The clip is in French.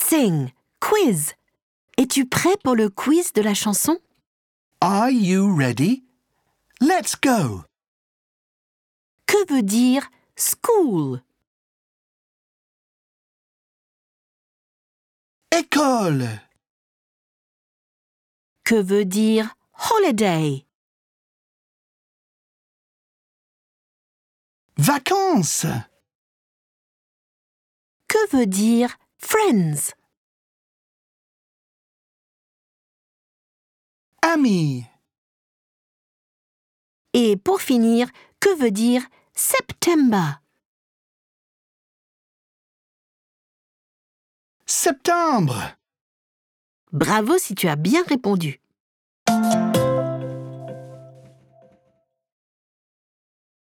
Sing, quiz. Es-tu prêt pour le quiz de la chanson? Are you ready? Let's go! Que veut dire school? École! Que veut dire holiday? Vacances! Que veut dire friends? Amis! Et pour finir, que veut dire September? Septembre! Bravo si tu as bien répondu.